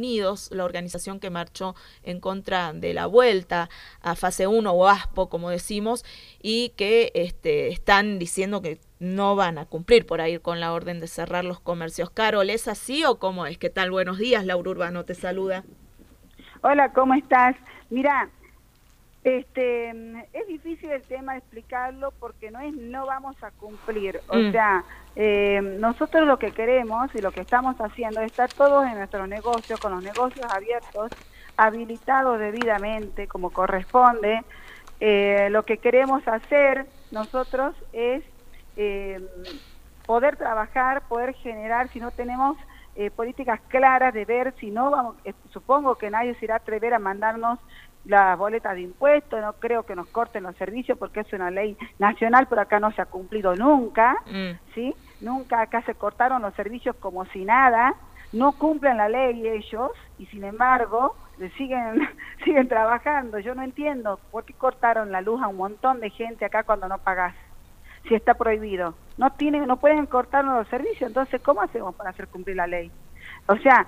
Unidos, la organización que marchó en contra de la vuelta a fase 1 o ASPO, como decimos, y que están diciendo que no van a cumplir por ahí con la orden de cerrar los comercios. Carol, ¿es así o cómo es? ¿Qué tal? Buenos días, Laura Urbano te saluda. Hola, ¿cómo estás? Mira, es difícil el tema de explicarlo porque no vamos a cumplir. O sea, nosotros lo que queremos y lo que estamos haciendo es estar todos en nuestros negocios, con los negocios abiertos, habilitados debidamente, como corresponde. Lo que queremos hacer nosotros es poder trabajar, poder generar, si no tenemos políticas claras de ver si no vamos, supongo que nadie se irá a atrever a mandarnos las boletas de impuestos, no creo que nos corten los servicios porque es una ley nacional, pero acá no se ha cumplido nunca, ¿sí? Nunca acá se cortaron los servicios como si nada, no cumplen la ley ellos y sin embargo siguen trabajando. Yo no entiendo por qué cortaron la luz a un montón de gente acá cuando no pagás, si está prohibido. No pueden cortarnos los servicios, entonces ¿cómo hacemos para hacer cumplir la ley? O sea,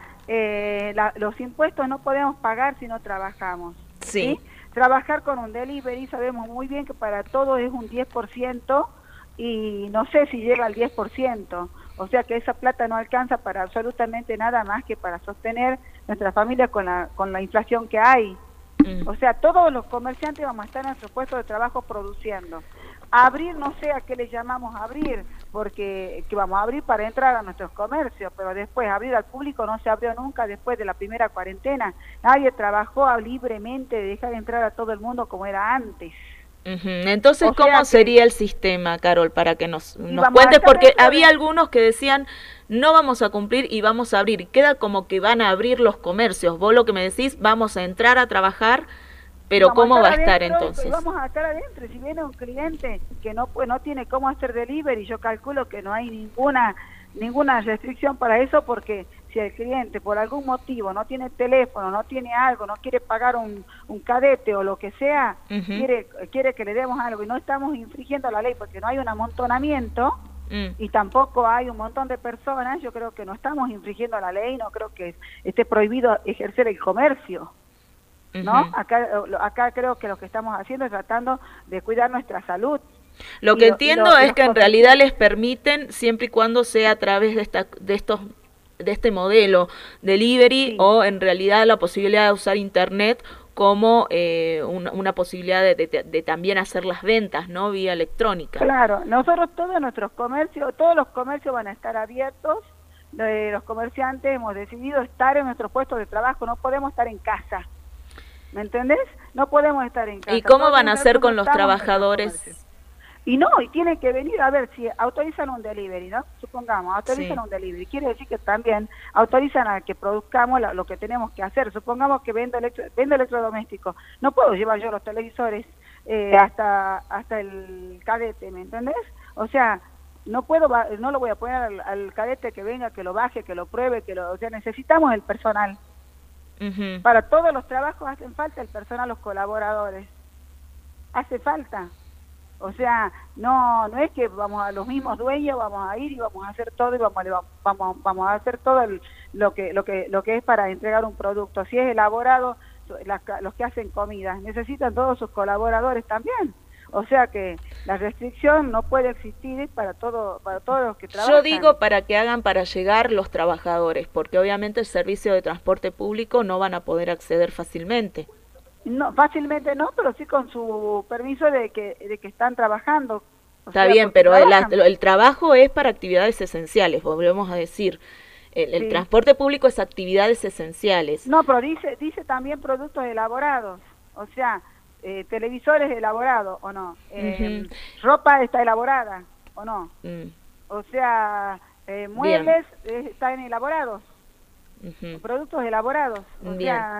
los impuestos no podemos pagar si no trabajamos. Sí. Trabajar con un delivery, sabemos muy bien que para todo es un 10% y no sé si llega al 10%. O sea que esa plata no alcanza para absolutamente nada más que para sostener nuestra familia con la inflación que hay. O sea, todos los comerciantes vamos a estar en nuestro puesto de trabajo produciendo. Abrir, no sé a qué le llamamos abrir, porque que vamos a abrir para entrar a nuestros comercios, pero después abrir al público no se abrió nunca después de la primera cuarentena. Nadie trabajó libremente de dejar entrar a todo el mundo como era antes. Entonces, ¿cómo sería el sistema, Carol, para que nos cuentes? Porque había algunos que decían, no vamos a cumplir y vamos a abrir. Queda como que van a abrir los comercios. Vos lo que me decís, vamos a entrar a trabajar, pero ¿cómo va a estar entonces? Vamos a estar adentro. Si viene un cliente que no tiene cómo hacer delivery, yo calculo que no hay ninguna restricción para eso, porque si el cliente por algún motivo no tiene teléfono, no tiene algo, no quiere pagar un cadete o lo que sea, quiere que le demos algo y no estamos infringiendo la ley porque no hay un amontonamiento y tampoco hay un montón de personas, yo creo que no estamos infringiendo la ley, no creo que esté prohibido ejercer el comercio. ¿No? Acá creo que lo que estamos haciendo es tratando de cuidar nuestra salud. Lo que entiendo es que en realidad les permiten, siempre y cuando sea a través de este modelo delivery, o en realidad la posibilidad de usar internet como una posibilidad de también hacer las ventas, ¿no? Vía electrónica. Claro, nosotros todos los comercios van a estar abiertos. Los comerciantes hemos decidido estar en nuestros puestos de trabajo, no podemos estar en casa. ¿Me entendés? No podemos estar en casa. ¿Y cómo van a hacer con los trabajadores? Y tienen que venir a ver si autorizan un delivery, ¿no? Supongamos, autorizan un delivery. Quiere decir que también autorizan a que produzcamos lo que tenemos que hacer. Supongamos que vendo electrodomésticos. No puedo llevar yo los televisores hasta el cadete, ¿me entendés? O sea, no lo voy a poner al cadete que venga, que lo baje, que lo pruebe, o sea, necesitamos el personal. Para todos los trabajos hacen falta el personal, los colaboradores. Hace falta. O sea, no es que vamos a los mismos dueños, vamos a ir y vamos a hacer todo y vamos a hacer todo lo que es para entregar un producto. Si es elaborado, los que hacen comidas necesitan todos sus colaboradores también. O sea que la restricción no puede existir para todos los que trabajan. Yo digo para que hagan para llegar los trabajadores, porque obviamente el servicio de transporte público no van a poder acceder fácilmente. No, fácilmente no, pero sí con su permiso de que están trabajando. Está bien, pero el trabajo es para actividades esenciales, volvemos a decir. El transporte público es actividades esenciales. No, pero dice también productos elaborados, o sea, televisores elaborados o no, ropa está elaborada o no, o sea, muebles están elaborados, productos elaborados, o sea,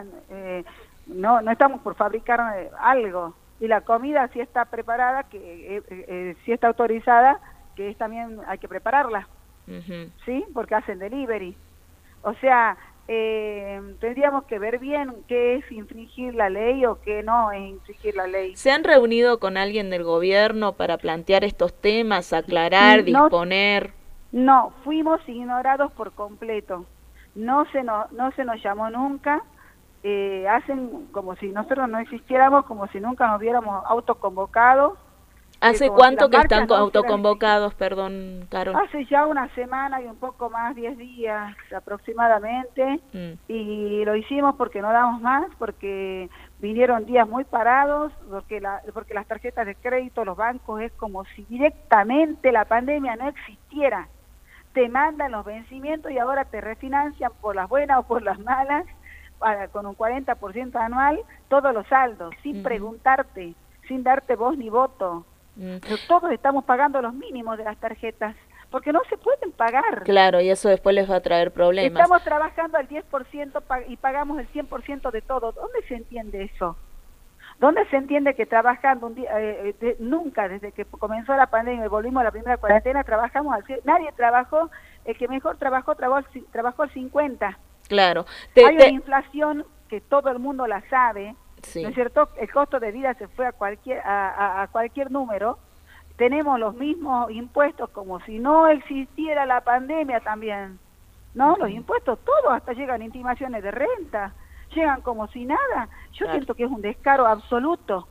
no estamos por fabricar algo, y la comida sí está preparada, que sí está autorizada, que también hay que prepararla, ¿sí? Porque hacen delivery, o sea, tendríamos que ver bien qué es infringir la ley o qué no es infringir la ley. ¿Se han reunido con alguien del gobierno para plantear estos temas, aclarar, disponer? No, fuimos ignorados por completo. no se nos llamó nunca, hacen como si nosotros no existiéramos, como si nunca nos hubiéramos autoconvocado. ¿Hace como si cuánto las que están marchas no hubieran autoconvocados, perdón, Carol? Hace ya una semana y un poco más, 10 días aproximadamente, y lo hicimos porque no damos más, porque vinieron días muy parados, porque las tarjetas de crédito, los bancos, es como si directamente la pandemia no existiera. Te mandan los vencimientos y ahora te refinancian por las buenas o por las malas, con un 40% anual, todos los saldos, sin preguntarte, sin darte voz ni voto. Pero todos estamos pagando los mínimos de las tarjetas, porque no se pueden pagar. Claro, y eso después les va a traer problemas. Estamos trabajando al 10% y pagamos el 100% de todo. ¿Dónde se entiende eso? ¿Dónde se entiende que trabajando un día, nunca desde que comenzó la pandemia y volvimos a la primera cuarentena, trabajamos al 100%? Nadie trabajó, el que mejor trabajó al 50%. Claro. Hay una inflación que todo el mundo la sabe. Sí. ¿No es cierto? El costo de vida se fue a cualquier número. Tenemos los mismos impuestos como si no existiera la pandemia también, ¿no? Los impuestos, todos, hasta llegan intimaciones de renta, llegan como si nada. Yo siento que es un descaro absoluto.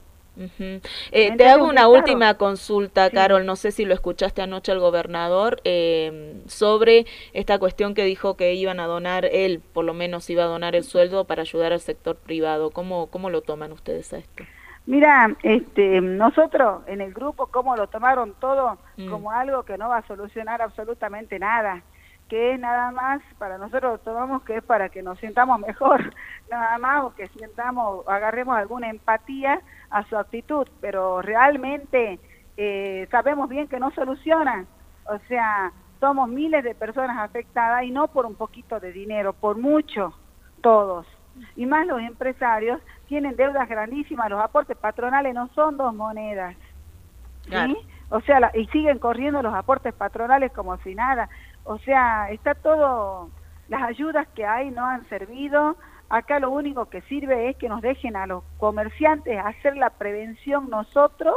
Te hago una última consulta, Carol, no sé si lo escuchaste anoche al gobernador, sobre esta cuestión que dijo que iban a donar, él por lo menos iba a donar el sueldo para ayudar al sector privado. ¿Cómo lo toman ustedes a esto? Mira, nosotros en el grupo, ¿cómo lo tomaron todo? Como algo que no va a solucionar absolutamente nada, que es nada más, para nosotros lo tomamos que es para que nos sintamos mejor, nada más, o que agarremos alguna empatía a su actitud, pero realmente sabemos bien que no soluciona. O sea, somos miles de personas afectadas y no por un poquito de dinero, por mucho, todos. Y más los empresarios tienen deudas grandísimas, los aportes patronales no son dos monedas, ¿sí? Claro. O sea, y siguen corriendo los aportes patronales como si nada. O sea, está todo, las ayudas que hay no han servido. Acá lo único que sirve es que nos dejen a los comerciantes hacer la prevención nosotros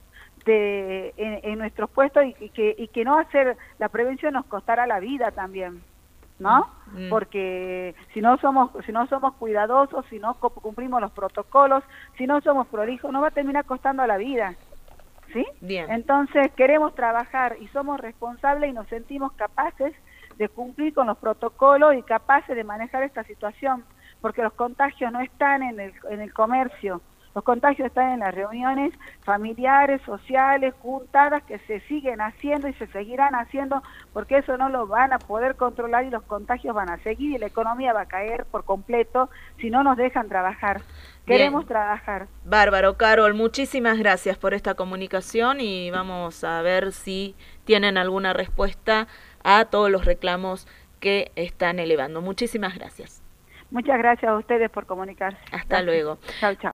en nuestros puestos y que no hacer la prevención nos costará la vida también, ¿no? Porque si no somos cuidadosos, si no cumplimos los protocolos, si no somos prolijos, nos va a terminar costando la vida. ¿Sí? Bien. Entonces queremos trabajar y somos responsables y nos sentimos capaces de cumplir con los protocolos y capaces de manejar esta situación, porque los contagios no están en el comercio, los contagios están en las reuniones familiares, sociales, juntadas que se siguen haciendo y se seguirán haciendo, porque eso no lo van a poder controlar y los contagios van a seguir y la economía va a caer por completo si no nos dejan trabajar. Queremos trabajar. Bárbaro, Carol, muchísimas gracias por esta comunicación y vamos a ver si tienen alguna respuesta a todos los reclamos que están elevando. Muchísimas gracias. Muchas gracias a ustedes por comunicarse. Hasta luego. Chao, chao.